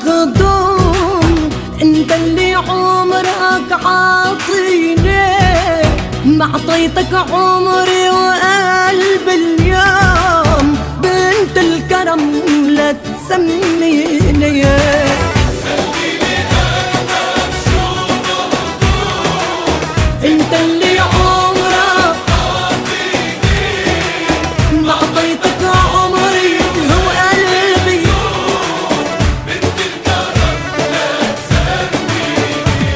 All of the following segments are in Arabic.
مخدوم، انت اللي عمرك عاطيني، ما عطيتك عمري وقلب اليوم، بنت الكرم لا تسميني. انت اللي عمرك عاطيني، ما عطيتك عمري وقلبي، بنت الكرم لا تسميني.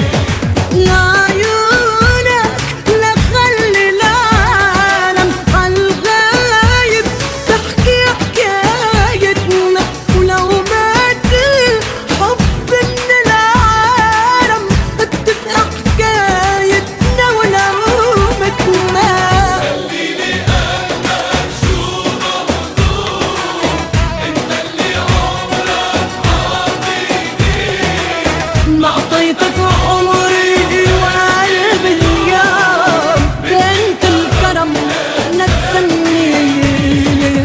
لعيونك لا خلي العالم عالغايب تحكي حكايتنا، ولو مات الحب من العالم بتبقى حكايتنا ولو متنا. خليلي قلبك شو مهضوم، انت اللي عمرك عاطيني، ما عطيتك عمري وقلبي اليوم، بنت الكرم لا تسميني.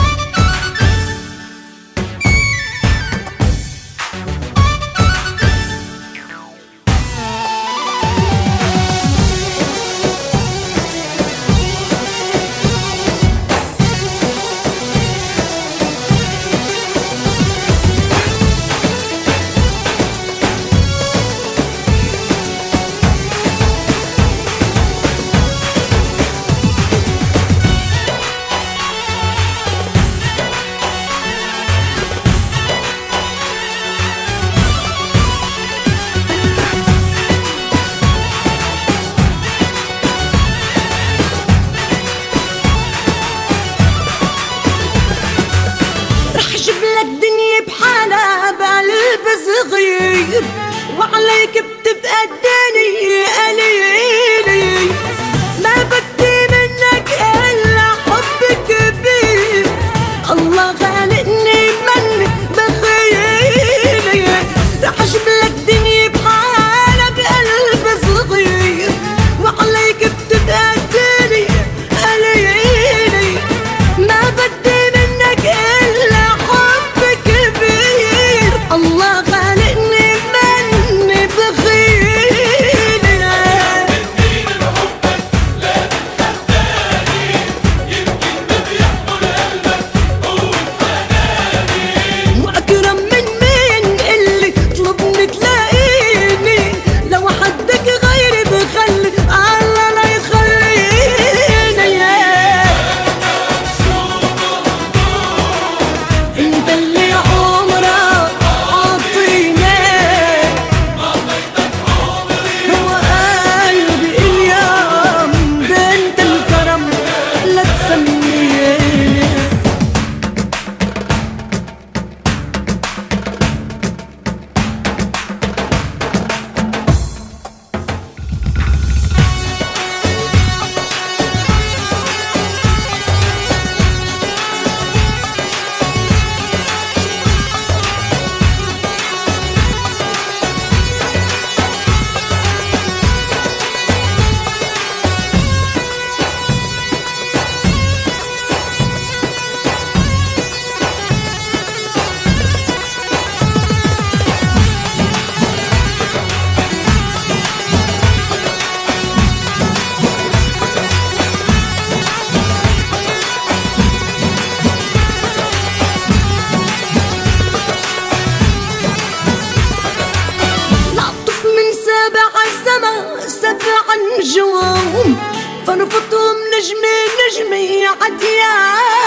رح جبلك دنيا بحالها بقلب صغير، وعليك بتبقى الدنيا قليلة، ما بدي منك إلا حب كبير، الله خالقني من بخيلة. رح جبلك دنيا بحالها بقلب صغير، وعليك بتبقى الدنيا قليلة، ما بدي منك إلا حب كبير، الله خالقني من بخيلة. منين بحبك لا تتحداني، يمكن بدي يحضن قلبك قوة حناني، وأكرم من مين اللي طلبني تلاقيني، لو حدك غيري بخلي الله لا يخليني. انت اللي عمرك عاطيني، ما عطيتك عمري وقلبي اليوم، بنت الكرم لا تسميني. لطف من سبع نجوم، فنفضهم نجمي نجمي عديان.